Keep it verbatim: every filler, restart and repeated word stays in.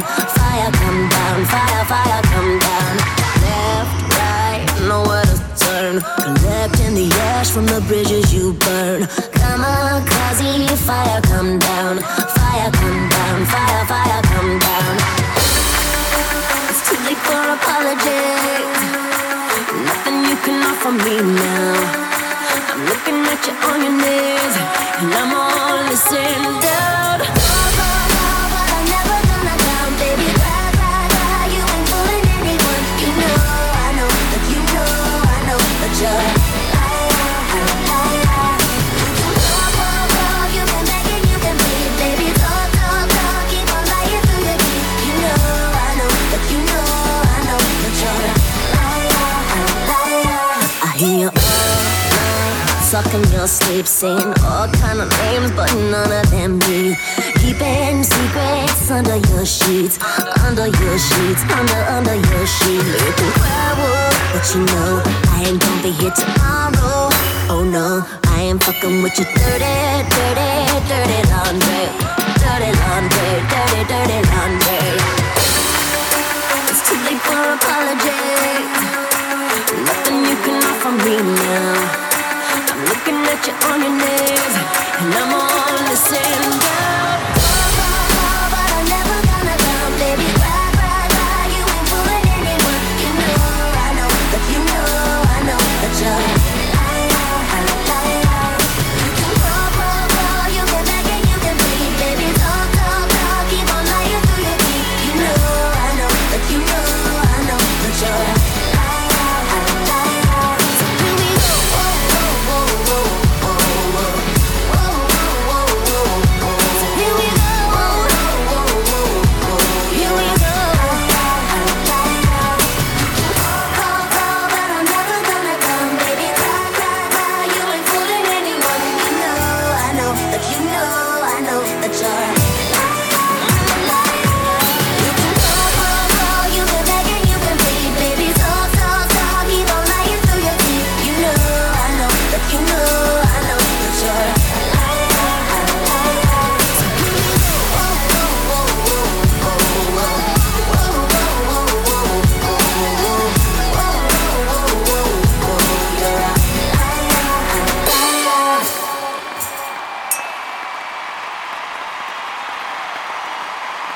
Fire come down, fire, fire come down. Left, right, nowhere to turn. Collecting the ash from the bridges you burn. Kamikaze, fire come down. Fire come down, fire, fire come down. It's too late for apologies. Nothing you can offer me now. I'm looking at you on your knees, and I'm all listening down. But I'm never gonna down, baby. Cry, cry, cry. You ain't fooling anyone. You know, I know, that you know, I know that you're a liar, liar. You talk, talk, talk. You've been begging, you can plead, baby. Talk, talk, talk. Keep on lying through your teeth. You know, I know, that you know, I know that you're a liar, liar. I hear you all night, sucking your sleep, saying all kind of names, but none of them me. Keeping secrets under your sheets, under your sheets, under, under your sheets. You can cry wolf, but you know I ain't gonna be here tomorrow. Oh no, I ain't fucking with your dirty, dirty, dirty laundry. Dirty laundry, dirty, dirty laundry. It's too late for apologies. Nothing you can offer me now. I'm looking at you on your neck.